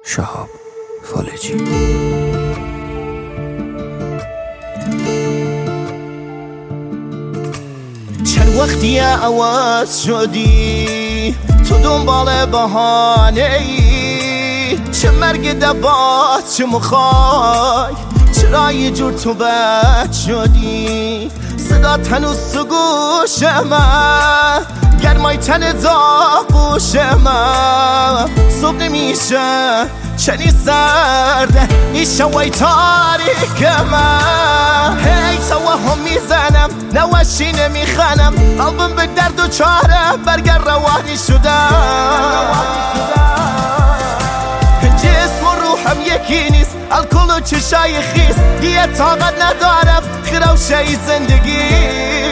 شهاب فالجی. چند وقتی عوض شدی تو دنبال بهانه ای، چه مرگ دبات چه مخوای، چرا یه جور تو بد شدی؟ صدا هنوز تو گوش من، گرمای تن داغوش من، صبح نمیشه چنین سرده این شوای تاریک من. هی توهم میزنم نوشی نمیخنم، قلبم به درد و چاره برگر روانی شدم. جسم و روحم یکی نیست، الکل و چشای خیس، دیگه طاقت ندارم خروشه زندگی.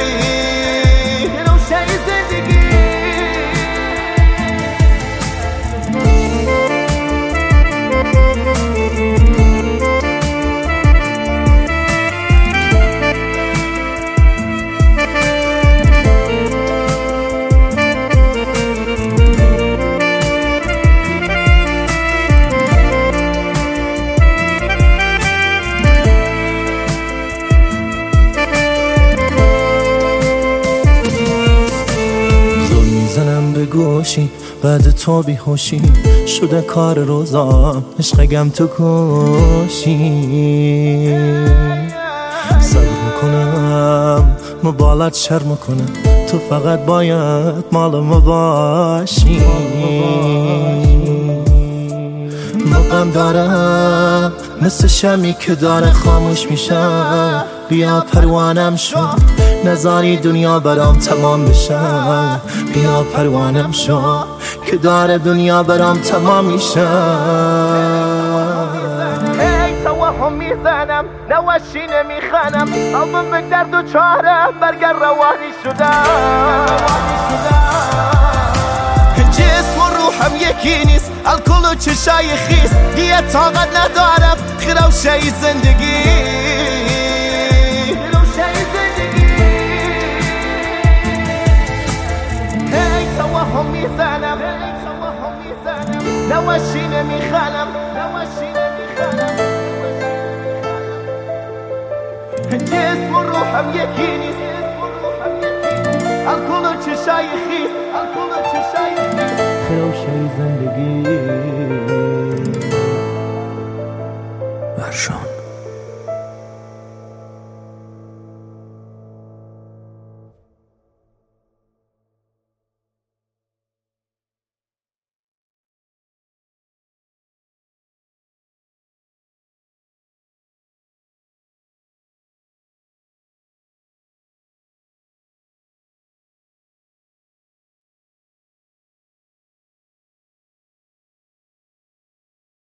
زنم به گوشی بعد تو بیهوشی شده کار روزام، عشقم تو کشی. صبر میکنم مبالات شرم کنم، تو فقط باید مال ما باشی. مقام دارم مثل شمی که داره خاموش میشم، بیا پروانم شو نذاری دنیا برام تمام بشم. بیا پروانم شو که داره دنیا برام تمام میشم. هی توهم میزنم نوشی نمیخنم، قلبم به درد و چاره برگر روانی شدم. جسم و روحم یکی نیست، الکل و چشای خیس، دیگه طاقت ندارم خروشه زندگی. هی توهم میزنم نوشی نمیخنم، جسم و روحم یکی نیست، الکل و چشای خیس، خروشه زندگی.